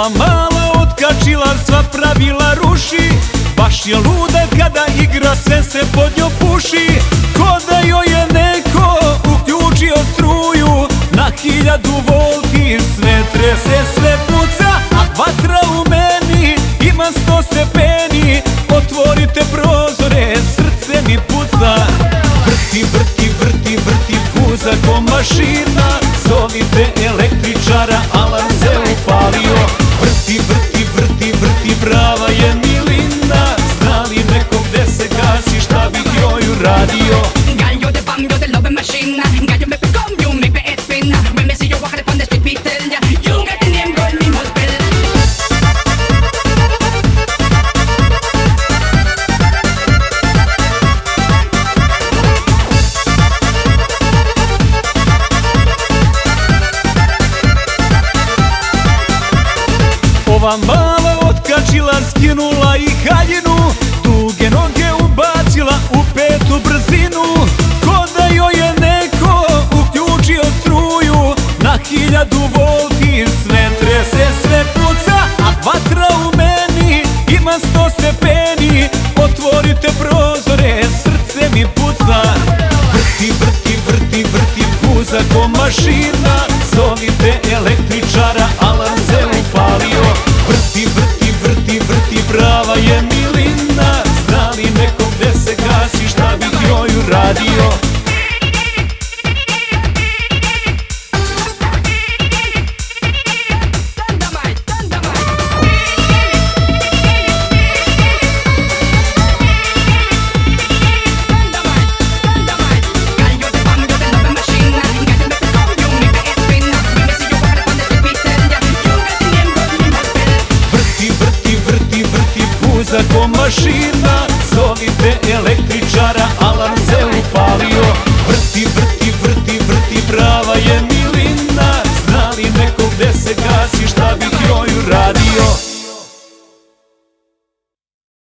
Ova mala otkačila sva pravila ruši, baš je luda kada igra, sve se pod njom puši. Ko da joj je neko uključio struju na 1000 volti, sve trese, sve puca, a vatra u meni ima 100 stepeni. Otvorite prozore, srce mi puca. Vrti, vrti, vrti, vrti, puza ko mašina. Zovite električara, alarm se upalio. Vrti, vrti, vrti, vrti, brava je Milina. Zna li neko gde se gasi, šta bih joj uradio? Girl, you're the bomb, you're the loving machine. Girl, you make me come, you make me head spin. When me see you walking upon the street, me tell ya, you got the name, girl, me must spell. Ova mala otkačila, skinula i haljinu, duge noge ubacila u 5. brzinu. Ko da joj je neko uključio struju na 1000 volti, sve trese, sve puca, a vatra u meni ima 100 stepeni. Otvorite prozore, srce mi puca. Vrti, vrti, vrti, vrti, puza ko mašina. Zovite električara, alarm se upalio. Vrti, vrti, vrti, vrti, brava je Milina. Zna li neko gde se gasi, šta bih joj uradio?